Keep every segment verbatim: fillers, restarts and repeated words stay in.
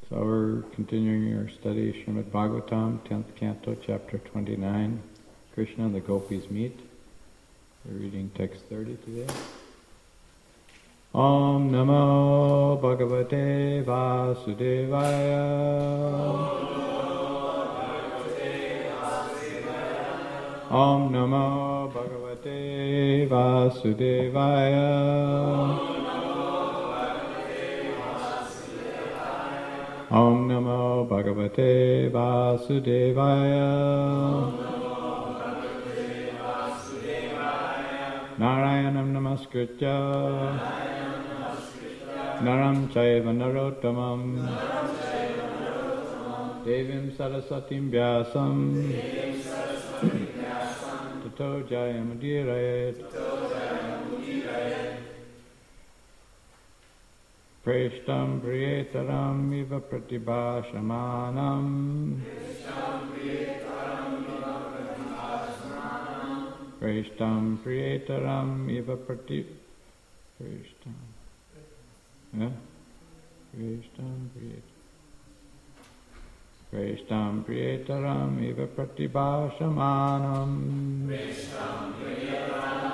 So we're continuing our study, Srimad Bhagavatam, tenth Canto, Chapter twenty-nine, Krishna and the Gopis Meet. We're reading text thirty today. Om Namo Bhagavate Vasudevaya. Om Namo Bhagavate Vasudevaya. Om Namo Bhagavate Vasudevaya. Narayanam Namaskritya Naram Chaiva Narottamam Devim Sarasatim Vyasam Tato Jayamudiraet Preshtam Priyetaram Iva Pratibhashamanam Preshtam Priyetaram Iva Prati Preshtam Yeah? Preshtam Priyetaram Preshtam Priyetaram Iva Pratibhashamanam Preshtam Priyetaram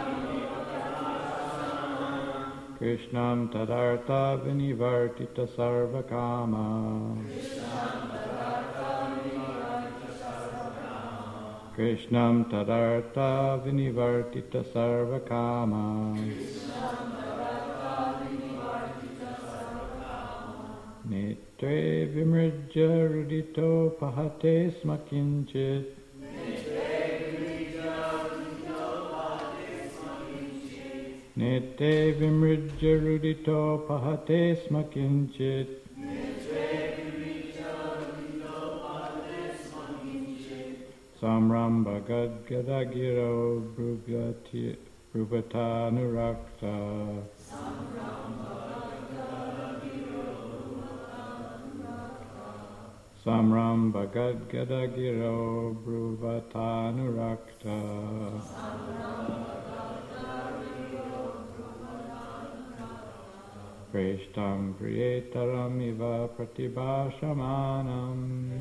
Krishnam Tadartha Vinivartita Sarvakama Krishnam Tadartha Vinivartita Sarvakama Netre Vimrijya Rudito Pahate Smakinchit Nete Vimrijya Rudito Pahate Smakinchit Samram Bhagad Gadagiro Brubhatanurakta Samram Bhagad Gadagiro Brubhatanurakta Preshtam Priyetaram Iva Pratibhashamanam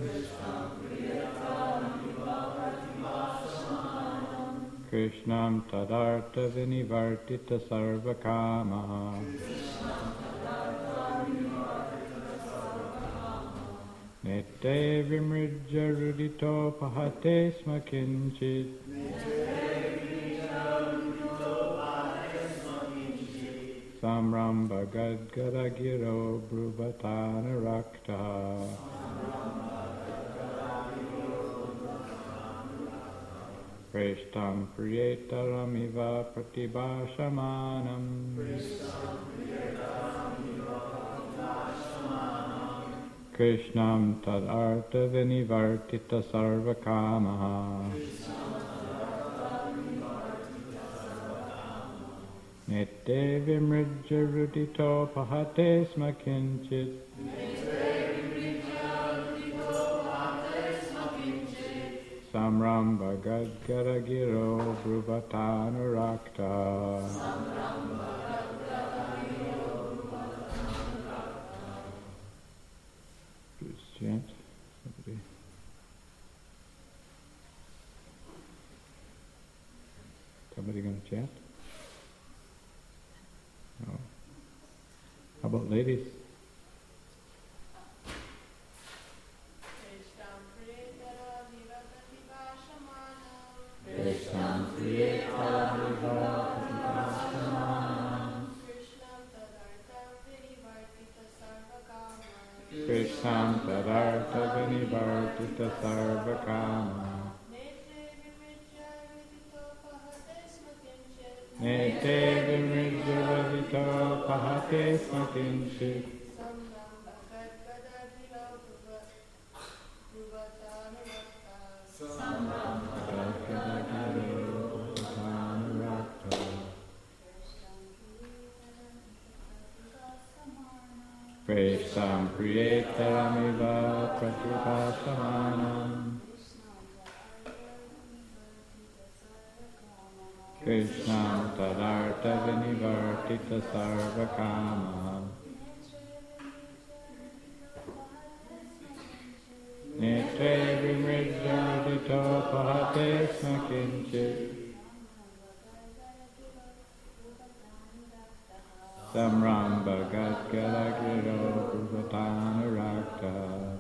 Krishnam Tadartha Vinivartita Sarvakama Nete Vimrijya Rudito Pahate Smakinchit Samram Bhagad Gadagiro Brubhatanurakta Preshtam Priyetaram Iva Pratibhashamanam Krishnam Tadartha Vinivartita Sarvakama Nete Vimrijya Rudito Pahate Smakinchit Samram Bhagad Gadagiro Brubhatanurakta Please chant. Somebody. Somebody going to chant? No. How about ladies? Krishna Tadartha Vinivartita Sarvakama Nete Vimrijya Rudito Pahate Smakinchit Preshtam Priyetaram Iva Pratibhashamanam Krishnam Tadartha Vinivartita Sarvakama Nete vimrijyadito pahate smakinchit. Samramba gadgadagiro bhuvatanuragta.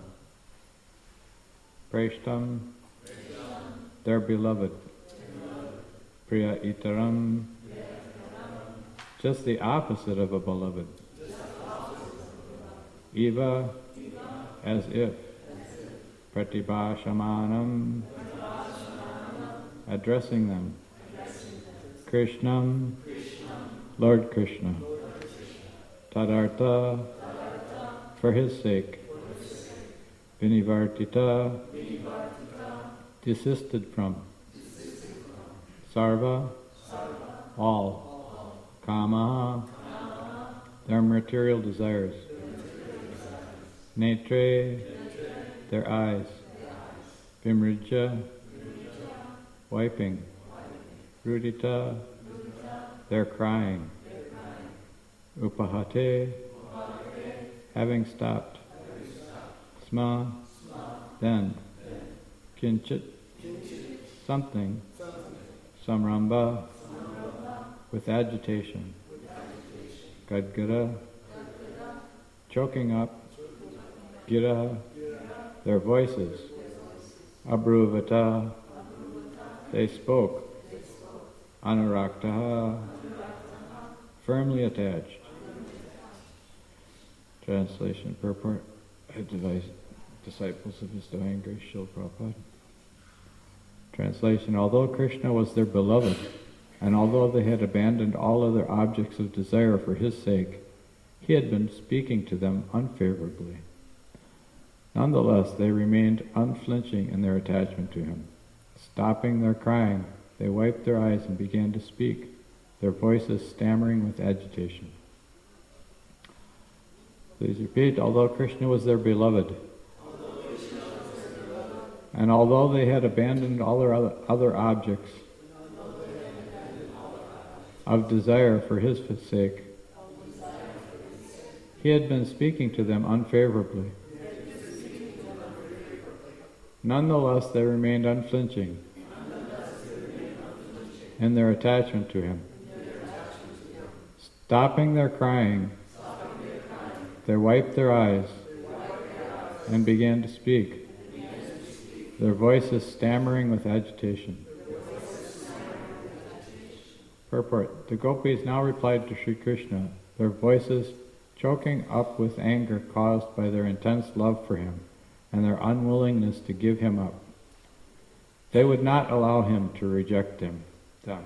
Preshtam, their beloved. Priya itaram, just the opposite of a beloved. Eva, as if. Pratibhashamanam, addressing them. Krishnam, Lord Krishna. Tadartha, for his sake. Vinivartita, desisted from. Sarva, all. Kama, their material desires. Netre, their eyes. Vimrijya, wiping. Rudita, their crying. Upahate, having stopped. Sma, then. Kinchit, something. Samramba, with agitation. Gadgara, choking up. Gira, their voices. Abruvata, they spoke. Anuraktaha, firmly attached. Translation, purport. Advice, disciples of His Divine Grace Srila Prabhupada. Translation, although Krishna was their beloved, and although they had abandoned all other objects of desire for his sake, he had been speaking to them unfavorably. Nonetheless, they remained unflinching in their attachment to him. Stopping their crying, they wiped their eyes and began to speak, their voices stammering with agitation. Please repeat, although Krishna was their beloved, and although they had abandoned all their other, other objects of desire for his sake, he had been speaking to them unfavorably. Nonetheless, they remained unflinching in their attachment to him. Stopping their crying, they wiped their eyes and began to speak, their voices stammering with agitation. Purport. The gopis now replied to Sri Krishna, their voices choking up with anger caused by their intense love for him and their unwillingness to give him up. They would not allow him to reject him. Them.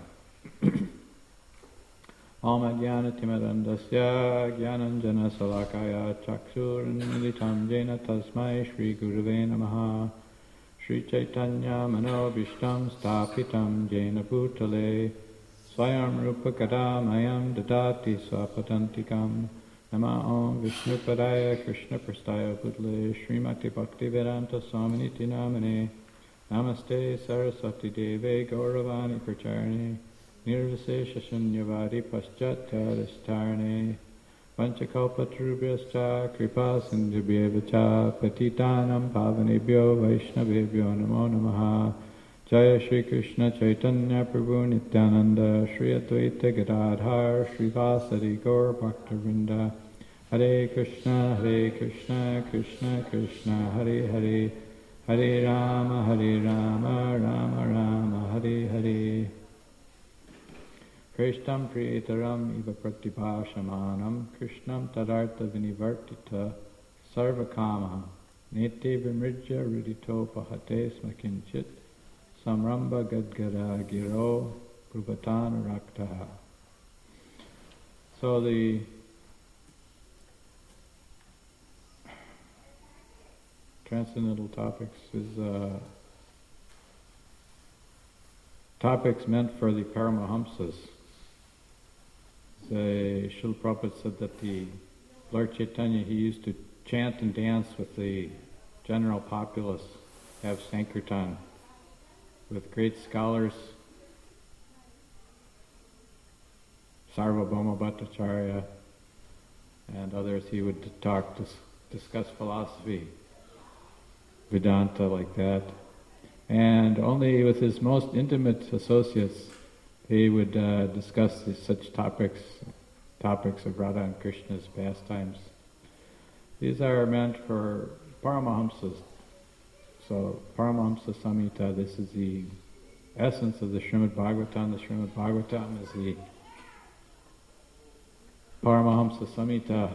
Om Adhyana Timarandasya Gyananjana Salakaya Chakshurmilitam Jena Tasmai Shri Guruve Namaha Shri Chaitanya Manobishtam Stapitam Jena Bhutale Swayam Rupa Kadamayam Dadati Swapatantikam Nama Om Vishnupadaya Krishna Prastaya Budle Srimati Bhakti Vedanta Swaminiti Namane Namaste Saraswati Deve Gauravani Pracharne Nirvisesha Shunyavadi Paschatyaristarne Panchakalpatrubhyascha Kripa Sindhubhyevacha Patitanam Pavanebhyo Vaishnavebhyo Namo Namaha Jaya Shri Krishna Chaitanya Prabhu Nityananda Shri Advaita Gadadhar Shri Vasari Gaur Bhaktivinoda Hare Krishna Hare Krishna Krishna Krishna Hare Hare Hare Rama Hare Rama Rama Rama Hare Hare Krishtam Priyataram Iva Pratibhashamanam Krishnam Tadartha Vinivartita Sarvakamaha Nete Vimrijya Rudito Pahate Smakinchit Samramba Gadgada Giro Prubhatan Raktaha. So the Transcendental Topics is uh, topics meant for the Paramahamsas. The Srila Prabhupada said that the Lord Chaitanya, he used to chant and dance with the general populace, have Sankirtan with great scholars, Sarvabhauma Bhattacharya and others. He would talk, dis- discuss philosophy Vedanta like that. And only with his most intimate associates he would uh, discuss these, such topics, topics of Radha and Krishna's pastimes. These are meant for Paramahamsas. So Paramahamsa Samhita, this is the essence of the Srimad Bhagavatam. The Srimad Bhagavatam is the Paramahamsa Samhita.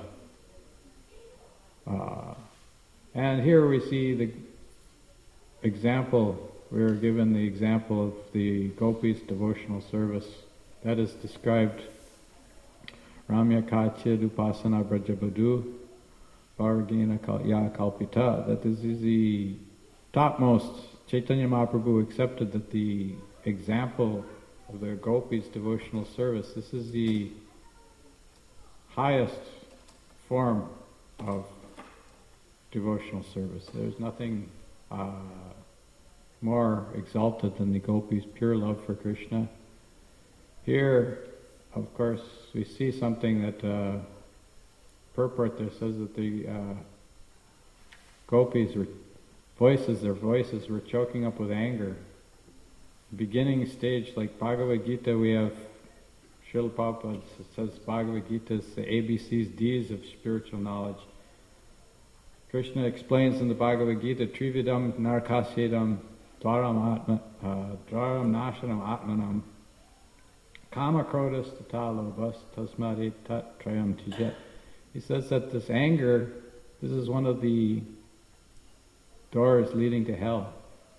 Uh, and here we see the example, we are given the example of the gopis' devotional service. That is described Ramya Kachid Upasana Brajabadu Varagina Ya Kalpita. That this is the topmost. Chaitanya Mahaprabhu accepted that the example of the gopis' devotional service, this is the highest form of devotional service. There's nothing uh, more exalted than the gopis' pure love for Krishna. Here, of course, we see something that uh, purport there says that the uh, gopis were voices, their voices were choking up with anger. Beginning stage, like Bhagavad Gita, we have Srila Prabhupada says Bhagavad Gita is the A B Cs, Ds of spiritual knowledge. Krishna explains in the Bhagavad Gita, Trividam Narkasyedam Dwaram Atma uh, Dwaram Nashanam Atmanam Kama Krodas Tata Lobas Tasmadi Tat Trayam Tijet. He says that this anger, this is one of the doors leading to hell.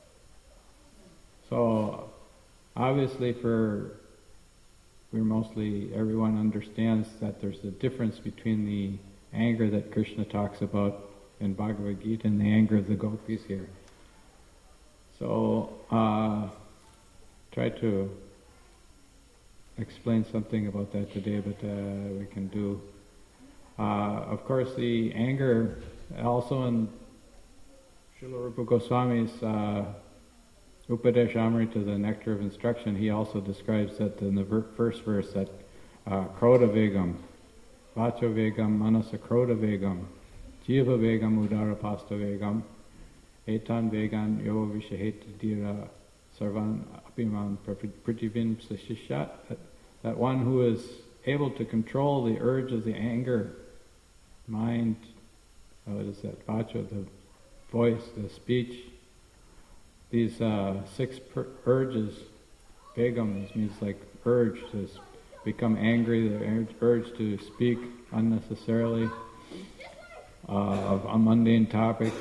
So obviously for we're mostly everyone understands that there's a difference between the anger that Krishna talks about in Bhagavad Gita and the anger of the gopis here. So uh try to explain something about that today, but uh, we can do uh, of course the anger also in Srila Rupa Goswami's uh, Upadesh Amrita, the Nectar of Instruction, he also describes that in the ver- first verse that uh, Krodha Vegam, Vacho Vegam, Manasa Krodha Vegam, Jiva Vegam, Udara Pasta Vegam, Etan Vegan, Yo Vishaheta Dira Sarvan Apiman Prativin Sashishat, that, that one who is able to control the urge of the anger, mind, uh, what is that, Vacho, the voice, the speech, these uh, six per- urges, Vegam means like urge to become angry, the urge to speak unnecessarily uh, of mundane topics,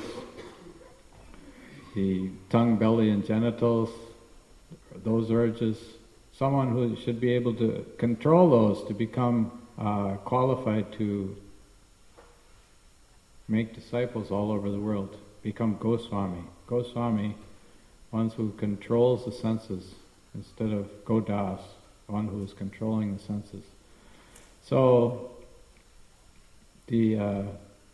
the tongue, belly, and genitals, those urges. Someone who should be able to control those to become uh, qualified to make disciples all over the world, become Goswami. Goswami, one who controls the senses instead of Godas, one who is controlling the senses. So the uh,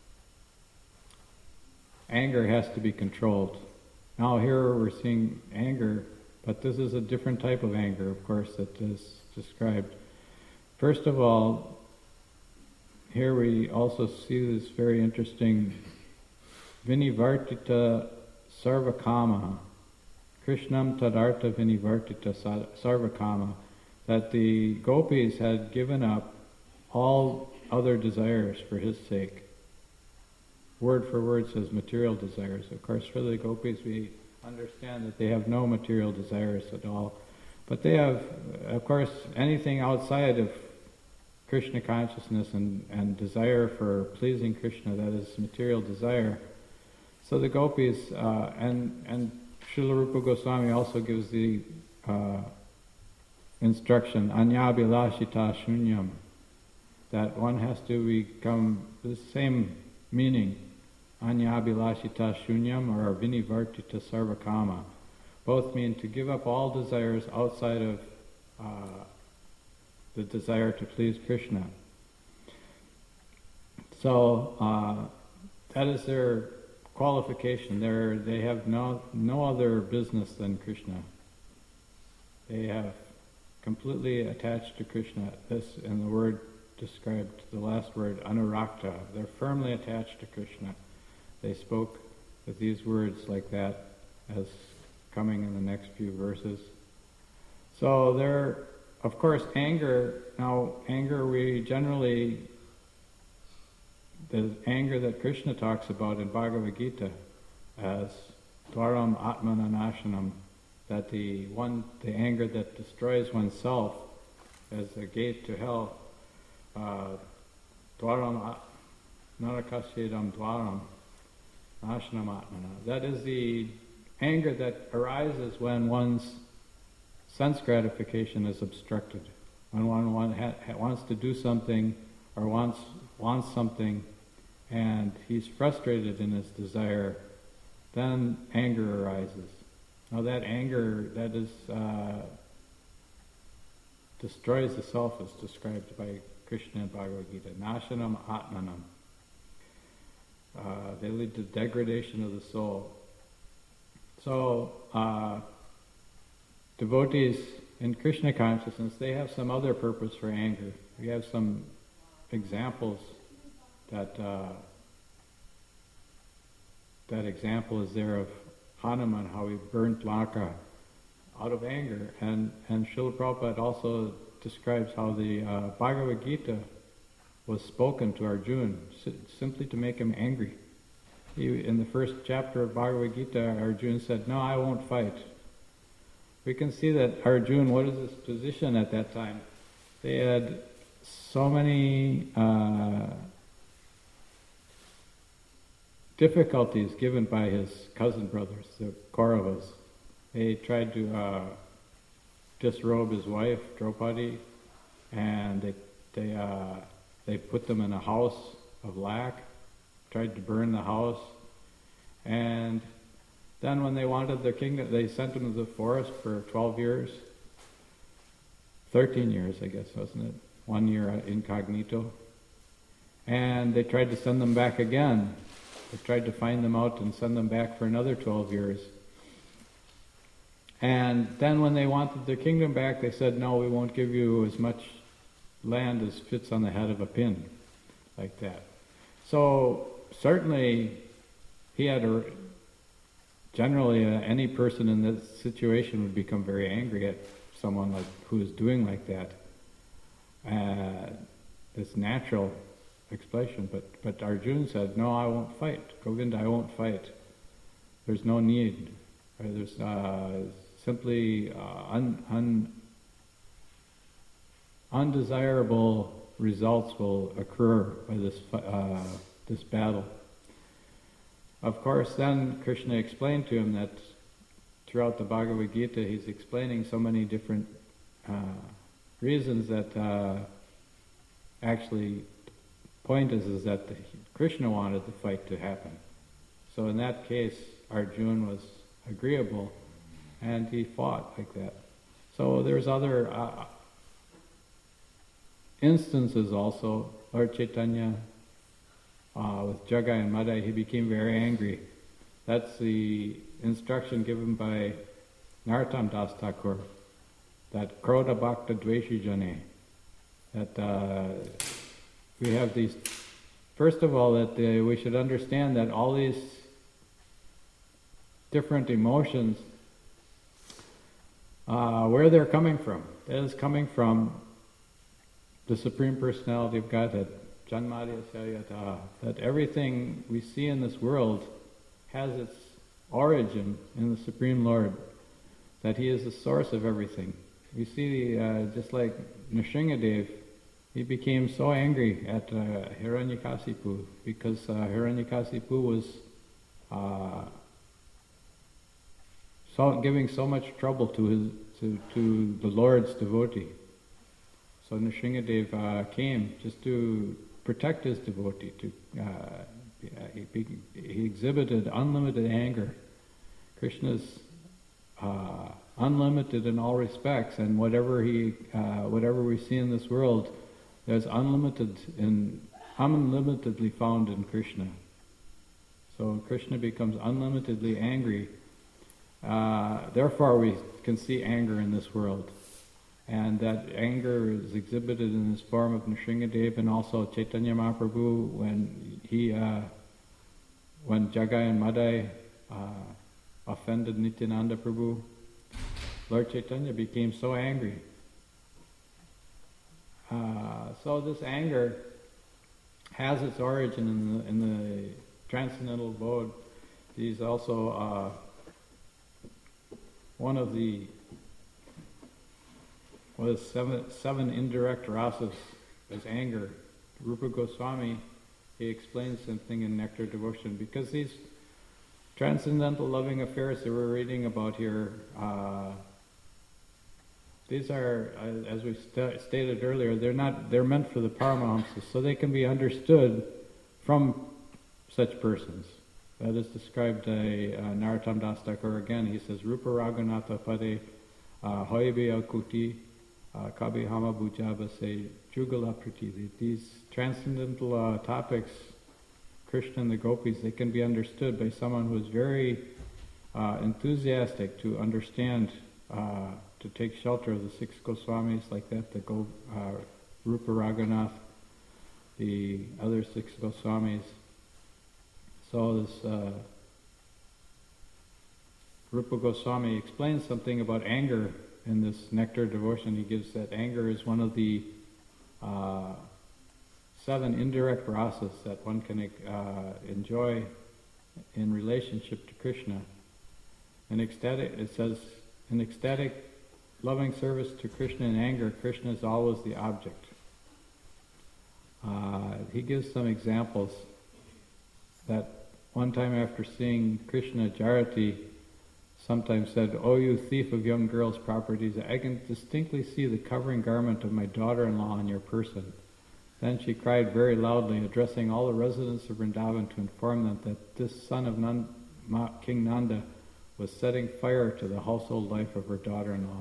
anger has to be controlled. Now here we're seeing anger, but this is a different type of anger, of course, that is described. First of all, here we also see this very interesting Vinivartita Sarvakama, Krishnam Tadartha Vinivartita Sarvakama, that the gopis had given up all other desires for his sake. Word for word says material desires. Of course, for the gopis we understand that they have no material desires at all. But they have, of course, anything outside of Krishna consciousness and, and desire for pleasing Krishna, that is material desire. So the gopis, uh, and, and Srila Rupa Goswami also gives the uh, instruction, Anyabhilashita shunyam, that one has to become the same meaning, Anyabhilashita shunyam or Vinivartita sarvakama. Both mean to give up all desires outside of uh, the desire to please Krishna. So uh, that is their qualification. They're, they have no no other business than Krishna. They have completely attached to Krishna. This in the word described, the last word, anurakta. They're firmly attached to Krishna. They spoke with these words like that as coming in the next few verses. So there, of course, anger, now anger we generally, the anger that Krishna talks about in Bhagavad Gita as Dwaram Atmananashanam, that the one, the anger that destroys oneself as a gate to hell, uh, Dwaram Narakasyedam Dwaram Nashanam Atmana. That is the anger that arises when one's sense gratification is obstructed. When one, one ha, ha, wants to do something or wants wants something and he's frustrated in his desire, then anger arises. Now that anger, that is, uh, destroys the self as described by Krishna in Bhagavad Gita. Nashanam Atmanam. Uh, they lead to degradation of the soul. So, uh, devotees in Krishna consciousness, they have some other purpose for anger. We have some examples that uh, that example is there of Hanuman, how he burnt Lanka out of anger. And, and Srila Prabhupada also describes how the uh, Bhagavad Gita was spoken to Arjuna si- simply to make him angry. He, in the first chapter of Bhagavad Gita, Arjuna said, "No, I won't fight." We can see that Arjuna, what is his position at that time? They had so many uh, difficulties given by his cousin brothers, the Kauravas. They tried to uh, disrobe his wife, Draupadi, and they they uh, they put them in a house of lac, tried to burn the house, and then when they wanted their kingdom, they sent them to the forest for twelve years, thirteen years, I guess, wasn't it? One year incognito. And they tried to send them back again. They tried to find them out and send them back for another twelve years. And then when they wanted their kingdom back, they said, "No, we won't give you as much land as fits on the head of a pin," like that. So certainly he had a, generally uh, any person in this situation would become very angry at someone like who is doing like that. Uh, it's natural expression, but, but Arjuna said, "No, I won't fight. Govinda, I won't fight. There's no need. Or there's uh, simply uh, un, un, undesirable results will occur by this uh, this battle." Of course, then Krishna explained to him that throughout the Bhagavad Gita, he's explaining so many different uh, reasons that uh, actually point is, is that the, Krishna wanted the fight to happen. So in that case, Arjuna was agreeable, and he fought like that. So there's other uh, instances also. Lord Chaitanya, uh, with Jagai and Madai, he became very angry. That's the instruction given by Narottam Das Thakur, that Krodha Bhakta Dveshi Jane, that uh, we have these, first of all, that uh, we should understand that all these different emotions, uh, where they're coming from. That is coming from the Supreme Personality of Godhead, Janmadya Saryata, that everything we see in this world has its origin in the Supreme Lord, that He is the source of everything. We see, uh, just like Nrsingadev, he became so angry at uh, Hiranyakasipu because uh, Hiranyakasipu was uh, so giving so much trouble to his to, to the Lord's devotee. So Nrsingadev uh, came just to protect his devotee. To uh, he, he exhibited unlimited anger. Krishna's uh, unlimited in all respects, and whatever he, uh, whatever we see in this world, there's unlimited in unlimitedly found in Krishna. So Krishna becomes unlimitedly angry. Uh, therefore, we can see anger in this world. And that anger is exhibited in this form of Nrsingadev, and also Chaitanya Mahaprabhu when he uh, when Jagai and Madai uh, offended Nityananda Prabhu, Lord Chaitanya became so angry. Uh, so this anger has its origin in the, in the transcendental abode. He's also uh, one of the was seven, seven indirect rasas as anger. Rupa Goswami, he explains something in Nectar Devotion, because these transcendental loving affairs that we're reading about here, uh, these are, uh, as we st- stated earlier, they're not, they're meant for the Paramahamsas, so they can be understood from such persons. That is described by uh, Narottam Das Thakur again. He says, Rupa Raghunatha Pade Hoibe Akuti Kabi Hama Bujaba Se Jugala Priti. These transcendental uh, topics, Krishna and the Gopis, they can be understood by someone who is very uh, enthusiastic to understand, uh, to take shelter of the six Goswamis like that, the Go, uh, Rupa Raghunath, the other six Goswamis. So this uh, Rupa Goswami explains something about anger in this Nectar Devotion. He gives that anger is one of the uh, seven indirect rasas that one can uh, enjoy in relationship to Krishna. In ecstatic, it says, in ecstatic loving service to Krishna in anger, Krishna is always the object. Uh, he gives some examples that one time after seeing Krishna, Jarati sometimes said, "O you thief of young girls' properties, I can distinctly see the covering garment of my daughter-in-law on your person." Then she cried very loudly, addressing all the residents of Vrindavan to inform them that this son of Nand, Ma, King Nanda was setting fire to the household life of her daughter-in-law.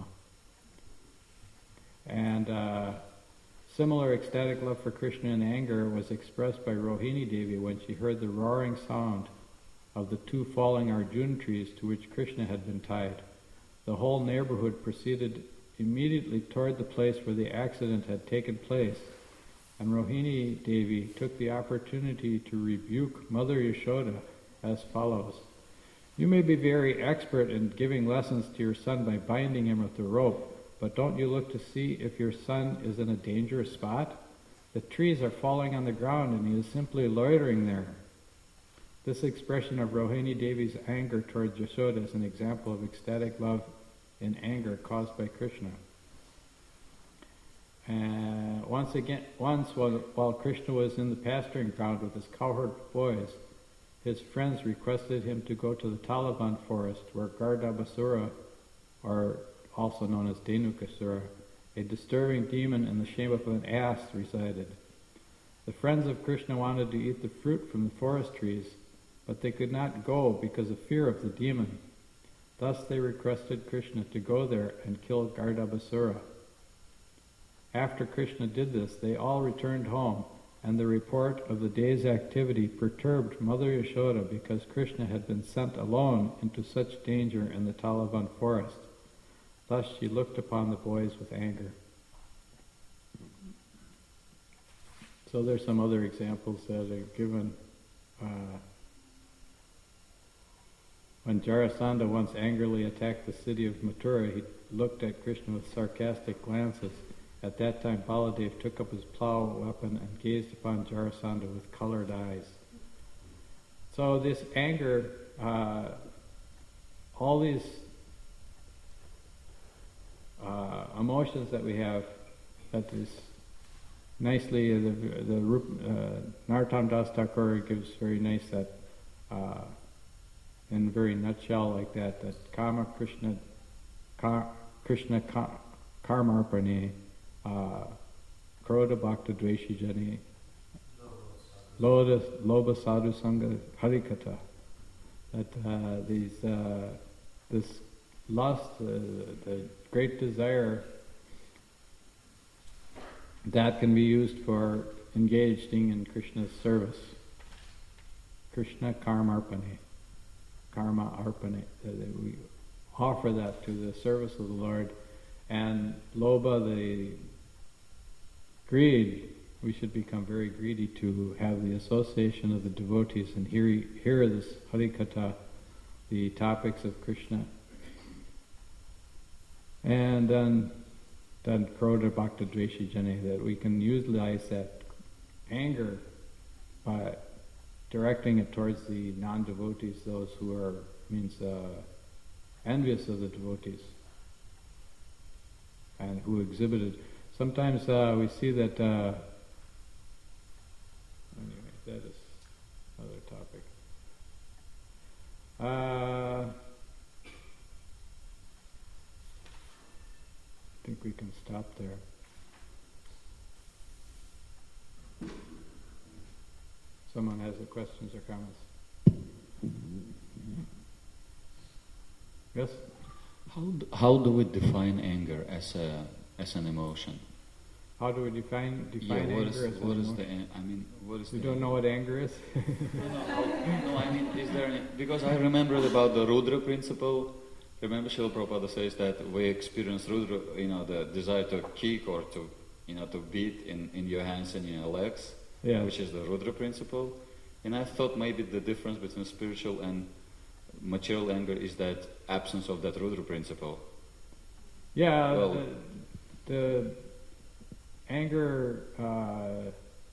And uh, similar ecstatic love for Krishna in anger was expressed by Rohini Devi when she heard the roaring sound of the two falling Arjun trees to which Krishna had been tied. The whole neighborhood proceeded immediately toward the place where the accident had taken place, and Rohini Devi took the opportunity to rebuke Mother Yashoda as follows: "You may be very expert in giving lessons to your son by binding him with a rope, but don't you look to see if your son is in a dangerous spot? The trees are falling on the ground and he is simply loitering there." This expression of Rohini Devi's anger towards Yashoda is an example of ecstatic love in anger caused by Krishna. Uh, once again, once while, while Krishna was in the pasturing ground with his cowherd boys, his friends requested him to go to the Talavan forest where Gardabasura, or also known as Dhenukasura, a disturbing demon in the shape of an ass, resided. The friends of Krishna wanted to eat the fruit from the forest trees, but they could not go because of fear of the demon. Thus they requested Krishna to go there and kill Gardabasura. After Krishna did this, they all returned home, and the report of the day's activity perturbed Mother Yashoda because Krishna had been sent alone into such danger in the Talavan forest. Thus she looked upon the boys with anger. So there's some other examples that are given. Uh, when Jarasandha once angrily attacked the city of Mathura, he looked at Krishna with sarcastic glances. At that time, Baladev took up his plow weapon and gazed upon Jarasandha with colored eyes. So this anger, uh, all these uh, emotions that we have, that is nicely, uh, the, the uh, Narottam Das Thakur gives very nice that, uh, in a very nutshell like that, that Kama Krishna, Ka, Krishna ka, Karmarpane, Uh, Krodha Bhakta Dveshi Jani, Loba Sadhu Sangha Harikatha. That uh, these, uh, this lust, uh, the great desire, that can be used for engaging in Krishna's service. Krishna Karma Arpane, Karma Arpane. That we offer that to the service of the Lord. And Loba, the greed, we should become very greedy to have the association of the devotees and hear, hear this Harikatha, the topics of Krishna. And then, then Krodha Bhakta Dveshi Jane, that we can utilize that anger by directing it towards the non-devotees, those who are, means, uh, envious of the devotees, and who exhibited. Sometimes uh, we see that, uh, anyway, that is another topic. Uh, I think we can stop there. Someone has any questions or comments? Yes? How do, how do we define anger as a as an emotion? How do we define define yeah, what anger is, as what an is emotion? the I mean what is You the don't know what anger is? no, no, how, no, I mean is there any, because I remembered about the Rudra principle. Remember Srila Prabhupada says that we experience Rudra, you know, the desire to kick or to, you know, to beat in, in your hands and in your legs, Yeah. which is the Rudra principle. And I thought maybe the difference between spiritual and material anger is that absence of that Rudra principle. Yeah, Well, the, the anger uh,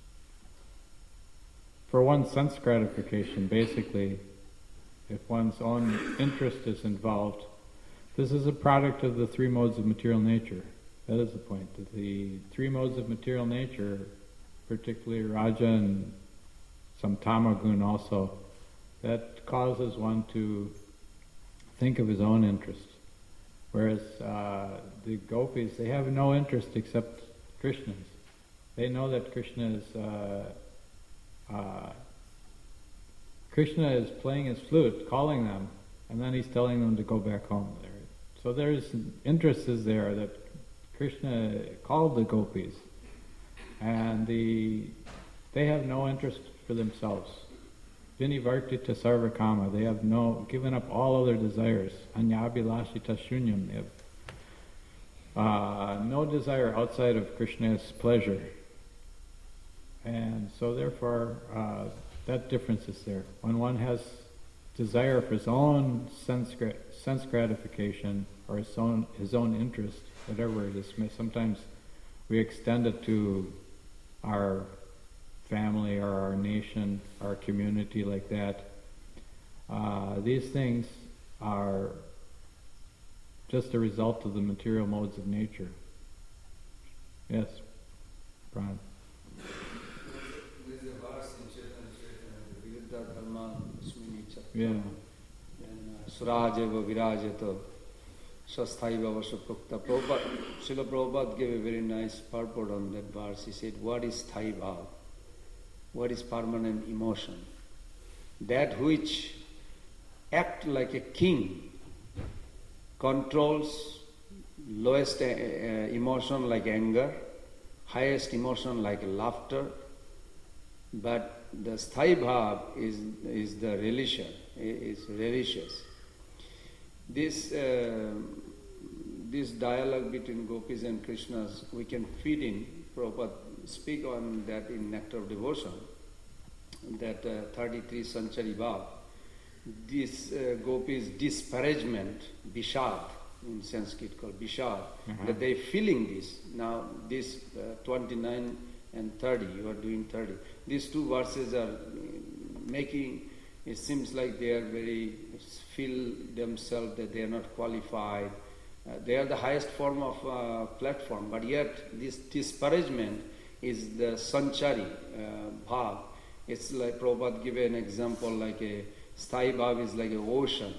for one's sense gratification, basically, if one's own interest is involved, this is a product of the three modes of material nature. That is the point. That the three modes of material nature, particularly Raja and some Tamagun also, that causes one to think of his own interest. Whereas uh, the gopis, they have no interest except Krishna's. They know that Krishna is uh, uh, Krishna is playing his flute, calling them, and then he's telling them to go back home. There, so there's interest is there that Krishna called the gopis, and the they have no interest for themselves. Vinivartita sarvakama, they have no, given up all other desires. Anyabhilashita shunyam, they have uh, no desire outside of Krishna's pleasure. And so therefore, uh, that difference is there. When one has desire for his own sense, sense gratification or his own, his own interest, whatever it is, sometimes we extend it to our family or our nation, our community like that. Uh, these things are just a result of the material modes of nature. Yes, Brian. There's a verse in Chaitanya Chaitanya, Viruddha Dharma Smini Chakra. Yeah. And Surajeva Virajato Sasthai Vavasya Prukta. Prabhupada, Srila Prabhupada gave a very nice purport on that verse. He said, what is Sthai Bhav? What is permanent emotion? That which act like a king, controls lowest uh, emotion like anger, highest emotion like laughter, but the sthai bhav is, is the relation, is relicious. This, uh, this dialogue between gopis and Krishnas, we can feed in. Prabhupada speak on that in Nectar of Devotion, that uh, thirty-three Sanchari Bhav. This uh, gopis' disparagement, Bishad, in Sanskrit called Bishad, mm-hmm. that they feeling this. Now this uh, twenty-nine and thirty, you are doing thirty. These two verses are making, it seems like they are very, feel themselves that they are not qualified. Uh, they are the highest form of uh, platform, but yet this disparagement is the sanchari uh, bhav. It's like Prabhupada give an example like a sthai bhav is like an ocean.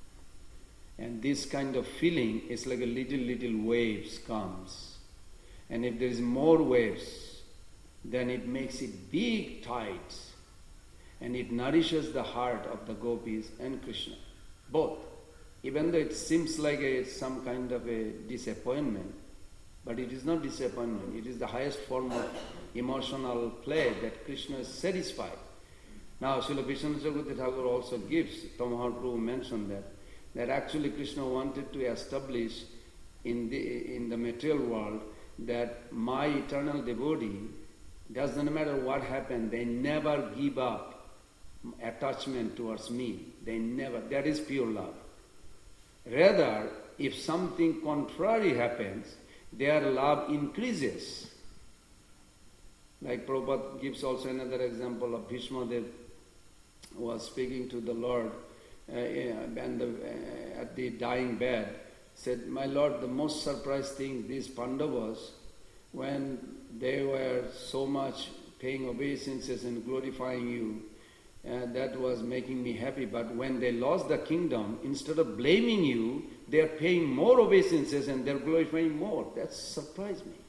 And this kind of feeling is like a little, little waves comes. And if there is more waves, then it makes it big tides. And it nourishes the heart of the gopis and Krishna, both. Even though it seems like a, some kind of a disappointment, but it is not disappointment. It is the highest form of emotional play that Krishna is satisfied. Now, Srila Vishnu Jagati Thakur also gives, Tamahar Prabhu mentioned that, that actually Krishna wanted to establish in the, in the material world that my eternal devotee Doesn't matter what happened, they never give up attachment towards me. They never. That is pure love. Rather, if something contrary happens, their love increases. Like Prabhupada gives also another example of Bhishma Dev was speaking to the Lord uh, and the, uh, at the dying bed, said, "My Lord, the most surprised thing, these Pandavas, when they were so much paying obeisances and glorifying you, uh, that was making me happy. But when they lost the kingdom, instead of blaming you, they are paying more obeisances and they're glorifying more. That surprised me."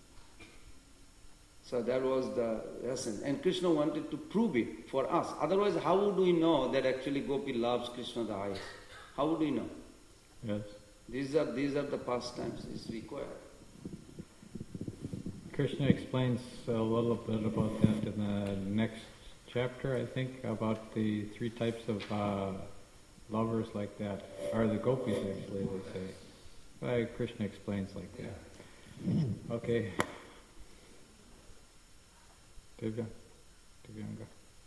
So that was the lesson. And Krishna wanted to prove it for us. Otherwise, how would we know that actually Gopi loves Krishna the highest? How would we know? Yes. These are these are the pastimes is required. Krishna explains a little bit about that in the next chapter, I think, about the three types of uh, lovers like that, or the gopis actually, they say. Uh, Krishna explains like that. Okay. Divya. Divyanga.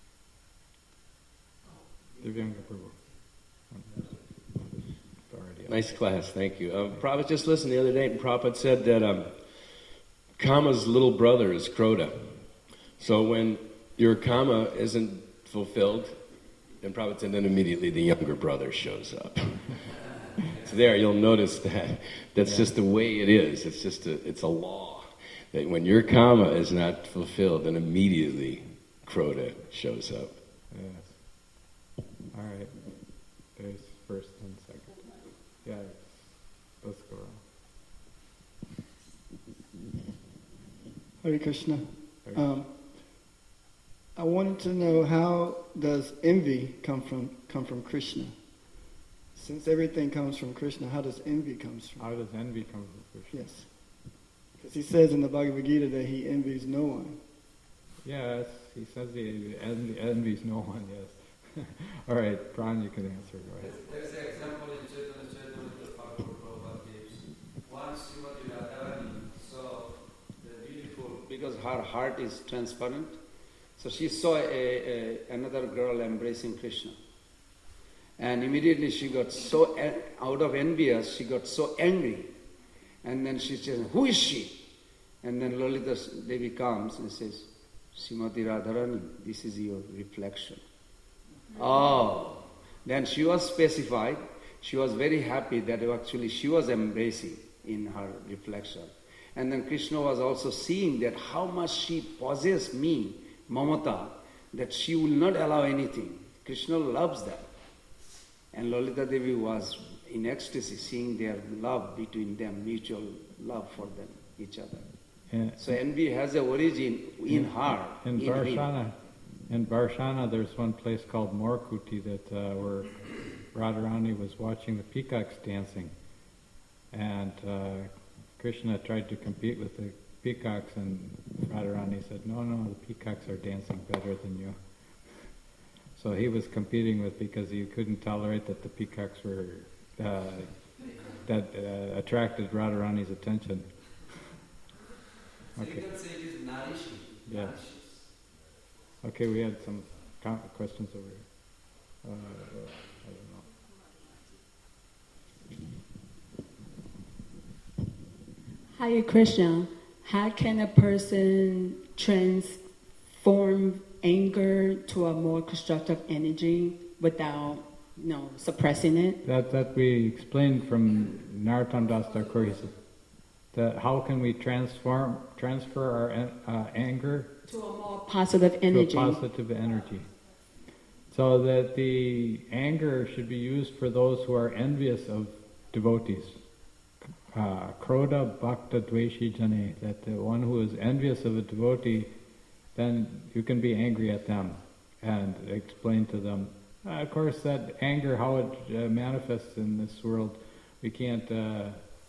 Divyanga Prabhu. Nice class, thank you. Um, Prabhupada just listened the other day, and Prabhupada said that um, Kama's little brother is Krodha. So when your Kama isn't fulfilled, then Prabhupada said, then immediately the younger brother shows up. So there, you'll notice that. That's yeah. just the way it is. It's just a, it's a law. That when your Kama is not fulfilled, then immediately Krodha shows up. Yes. All right. There's first and second. Yeah, let's go around. Hare Krishna. Um, I wanted to know, how does envy come from come from Krishna? Since everything comes from Krishna, how does envy come from? How does envy come from Krishna? Yes, because he says in the Bhagavad Gita that he envies no one. Yes, he says he envy, envies no one. Yes. All right, Pran, you can answer. Go ahead. There's an example in Chaitanya Charitamrita Thakur Prabhupada gives. Once Srimati Radharani saw the beautiful, because her heart is transparent, so she saw a, a, another girl embracing Krishna. And immediately she got so, out of envious, she got so angry. And then she says, "Who is she?" And then Lalita Devi comes and says, "Srimati Radharani, this is your reflection." Oh, then she was specified. She was very happy that actually she was embracing in her reflection. And then Krishna was also seeing that how much she possessed me, Mamata, that she will not allow anything. Krishna loves that. And Lalita Devi was in ecstasy, seeing their love between them, mutual love for them, each other. And, so envy has an origin in, in her. In, in Barshana. In Barshana, there's one place called Morkuti that uh, where Radharani was watching the peacocks dancing, and uh, Krishna tried to compete with the peacocks, and Radharani said, "No, no, the peacocks are dancing better than you." So he was competing with, because he couldn't tolerate that the peacocks were uh, that uh, attracted Radharani's attention. So okay. you can say it is nourishing. Yeah. Okay, we had some questions over here. Uh, I don't know. Hare Krishna. How can a person transform anger to a more constructive energy without, you know, suppressing it? That that we explained from Narottam Das Thakur. He said that how can we transform transfer our uh, anger to a more positive energy. To a positive energy. So that the anger should be used for those who are envious of devotees. Uh, Krodha Bhakta Dveshi Jane. That the one who is envious of a devotee, then you can be angry at them and explain to them. Uh, of course, that anger, how it uh, manifests in this world, we can't uh,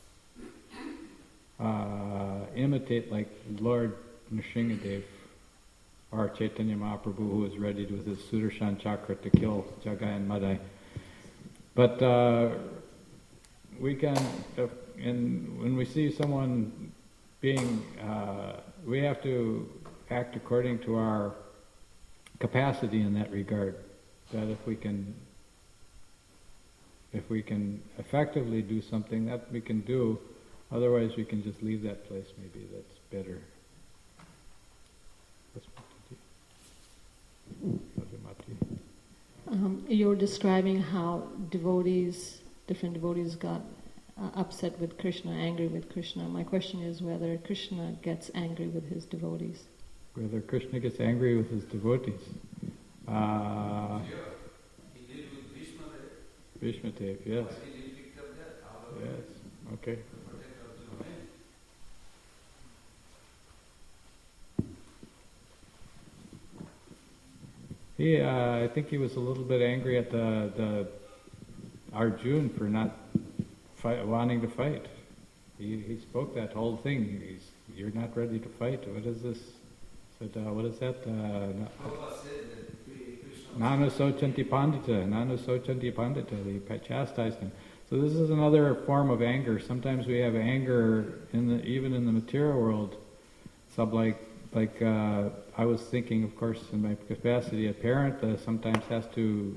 uh, imitate like Lord Nrsingadev or Chaitanya Mahaprabhu, who was ready with his Sudarshan Chakra to kill Jagai and Madai. But uh, we can, uh, in, when we see someone being, uh, we have to act according to our capacity in that regard. That if we can, if we can effectively do something, that we can do. Otherwise, we can just leave that place. Maybe that's better. Um, you're describing how devotees, different devotees got uh, upset with Krishna, angry with Krishna. My question is whether Krishna gets angry with his devotees. Whether Krishna gets angry with his devotees. Uh, Yeah, he did with Bhishma Dev. Bhishma Dev, yes. But he didn't pick up that. How about Yes, okay. protect Arjuna? He, uh, I think he was a little bit angry at the, the Arjun for not fight, wanting to fight. He, he spoke that whole thing. He's, you're not ready to fight. What is this? Said, uh, what is that? Uh, Prabhupada said that Krishna Nanu Sochanti Pandita, Nanu Sochanti Pandita, he chastised him. So this is another form of anger. Sometimes we have anger in the, even in the material world. Some like, like uh, I was thinking, of course, in my capacity, a parent uh, sometimes has to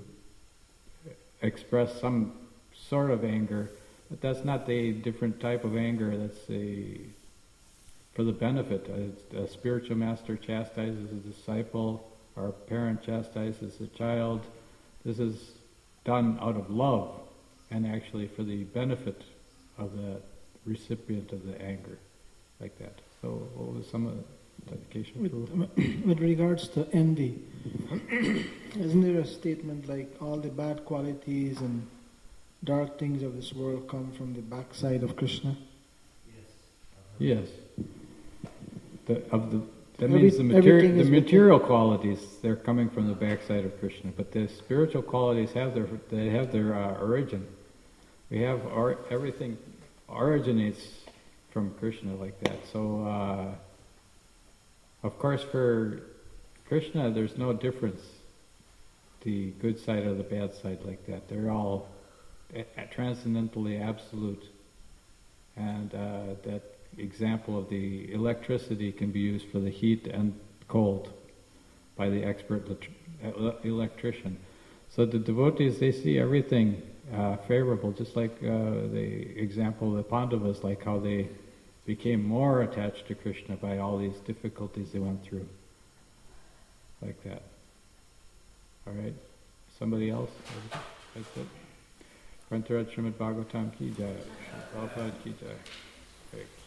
express some sort of anger, but that's not the different type of anger. That's a for the benefit. A, a spiritual master chastises a disciple, or a parent chastises a child. This is done out of love and actually for the benefit of the recipient of the anger, like that. So what was some of the dedication? With, with regards to envy, isn't there a statement like all the bad qualities and dark things of this world come from the backside of Krishna? Yes. The, of the, that Every- means the, materi- everything the is within- material qualities, they're coming from the backside of Krishna, but the spiritual qualities have their they have their uh, origin. We have our, everything originates from Krishna like that. So, uh, of course, for Krishna, there's no difference, the good side or the bad side like that. They're all a- a- transcendentally absolute. And uh, that example of the electricity can be used for the heat and cold by the expert let- electrician. So the devotees, they see everything uh, favorable, just like uh, the example of the Pandavas, like how they became more attached to Krishna by all these difficulties they went through. Like that. All right? Somebody else? That's it. Grantaraj Srimad Bhagavatam ki jai. Prabhupada ki jai. Great.